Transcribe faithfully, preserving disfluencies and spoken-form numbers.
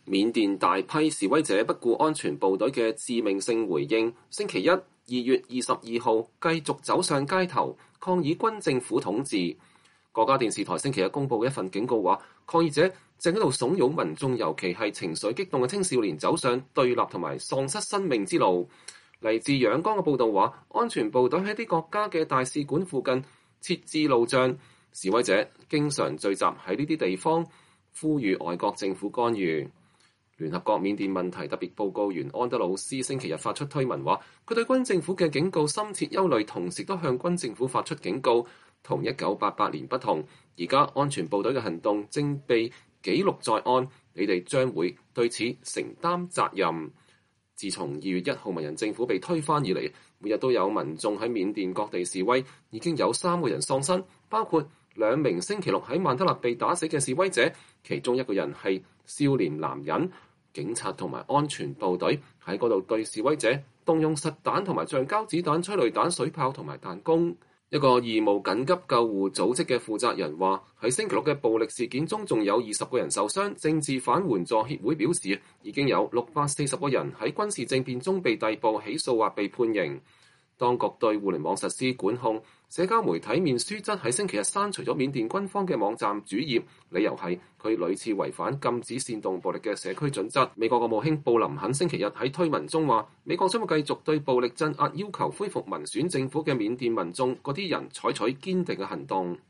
緬甸大批示威者不顧安全部隊嘅致命性回應，星期一二月二十二號繼續走上街頭抗議軍政府統治。國家電視台星期日公佈一份警告話，抗議者正喺度慫恿民眾，尤其係情緒激動嘅青少年走上對立同埋喪失生命之路。嚟自仰光嘅報導話，安全部隊喺啲國家嘅大使館附近設置路障，示威者經常聚集喺呢啲地方，呼籲外國政府干預。聯合國緬甸問題特別報告員安德魯斯星期日發出推文話，佢對軍政府嘅警告深切憂慮，同時都向軍政府發出警告。同一九八八年不同，而家安全部隊嘅行動正被記錄在案，你哋將會對此承擔責任。自從二月一號文人政府被推翻以嚟，每日都有民眾喺緬甸各地示威，已經有三個人喪生，包括兩名星期六喺曼德勒被打死嘅示威者，其中一個人係少年男人。警察同埋安全部隊喺嗰度對示威者動用實彈同埋橡膠子彈、催淚彈、水炮同埋彈弓。一個義務緊急救護組織嘅負責人話，喺星期六嘅暴力事件中，仲有二十個人受傷。政治犯援助協會表示，已經有六百四十個人喺軍事政變中被逮捕、起訴或被判刑。當局對互聯網實施管控，社交媒體面書則喺星期日刪除咗緬甸軍方嘅網站主頁，理由係佢屢次違反禁止煽動暴力嘅社區準則。美國國務卿布林肯星期日喺推文中話，美國將會繼續對暴力鎮壓要求恢復民選政府嘅緬甸民眾嗰啲人採取堅定嘅行動。